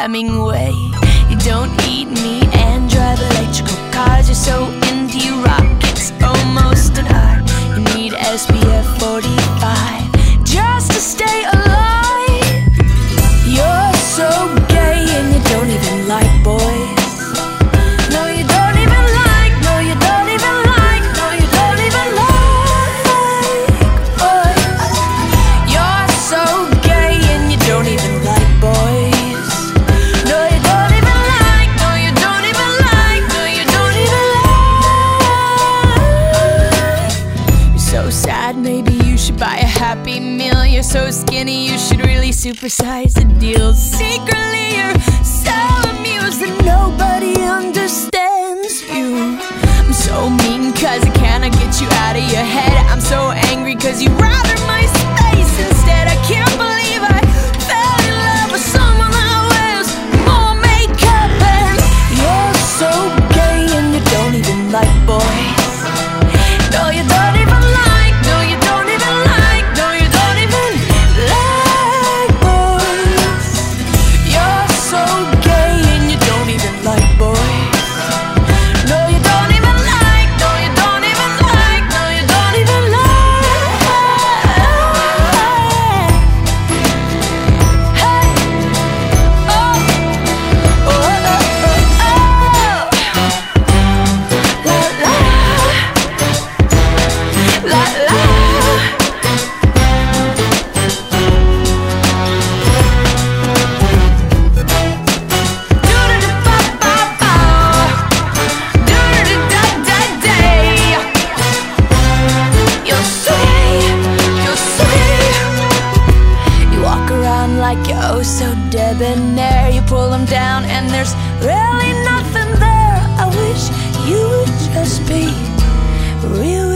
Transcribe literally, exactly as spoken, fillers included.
Hemingway. You don't eat meat and drive electrical cars. You're so into your rockets, almost an art. You need S P F forty-five just to stay alive. You're so gay and you don't even like boys. No, you don't even like, no, you don't even like, no, you don't even like boys. You're so gay and you don't even like boys. No, you don't even like, no, you don't even like, no, you don't even like. You're so sad, maybe you should buy a Happy Meal. You're so skinny, you should really supersize the deal. Secretly, you're so amused that nobody understands you. I'm so mean cause I cannot get you out of your head. I'm so angry cause you rather my space instead. I can't believe I fell in love with someone that wears more makeup. And you're so gay and you don't even like boys. No, you don't even like, no, you don't even like, no, you don't even like boys. You're so gay and you don't even like boys. No, you don't even like, no, you don't even like, no, you don't even like. Hey, oh, oh, oh, oh, oh. La, la, la, la. You're sweet, you're sweet. You walk around like you're oh so debonair. You pull them down and there's really nothing there. I wish you would just be real.